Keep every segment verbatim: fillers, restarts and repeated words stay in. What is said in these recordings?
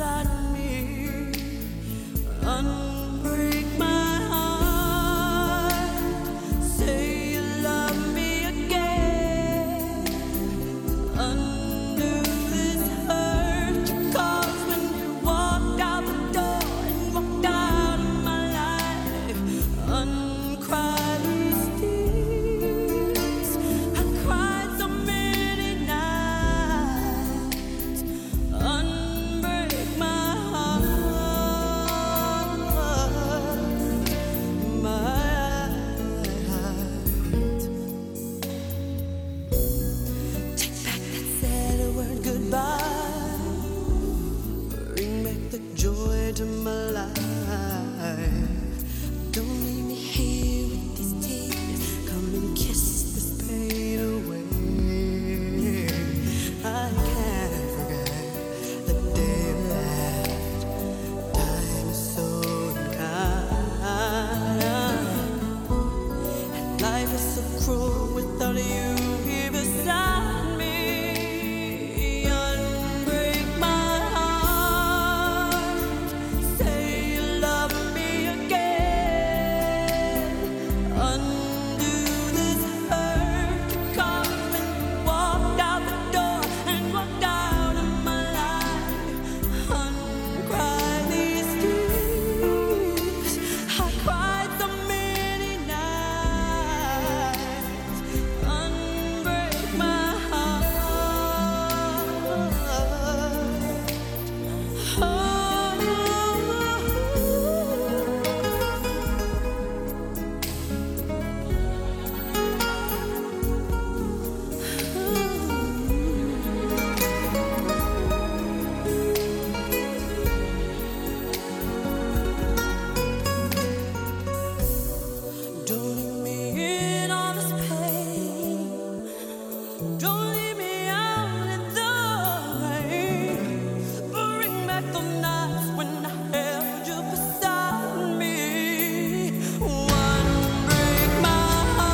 inside of me. Unbreak my heart. Say you love me again. Undo this hurt you caused when you walked out the door and walked out of my life. Uncry these tears. I cried so many nights. Unbreak my heart, my heart. Take back that sad word goodbye. Bring back the joy to my life. Don't leave me here with these tears. Come and kiss this pain away. I can't forget the day we left. Time is so unkind, and life is so cruel without you here beside me. Unbreak my heart. Say you love me again. Undo this hurt you caused when you walked out the door and walked out of my life. Uncry these tears. I cried so many nights. Unbreak my heart. Don't leave me in all this pain. Don't leave me out in the rain. Bring back the nights when I held you beside me. One break my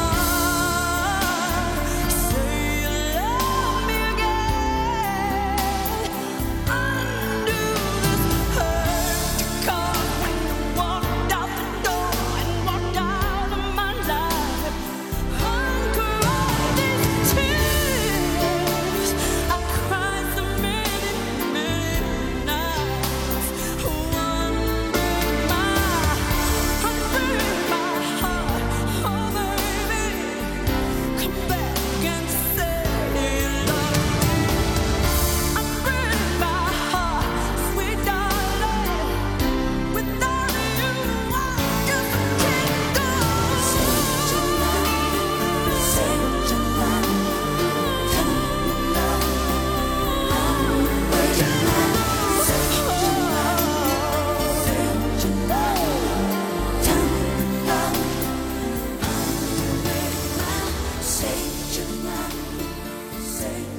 heart. Say you love me again. Undo this hurt you caused when you walked out the door and walked out of my life. Uncry these tears. I cried so many, many nights. One break my, unbreak my heart. Oh baby, come back and say you love me. Unbreak my heart, sweet darling. Without you, I just can't go. Say what you love, say what you love. Tell me you love. Unbreak my heart. Say what you love, say what you love. Tell me you love. Unbreak my, say what you love, say.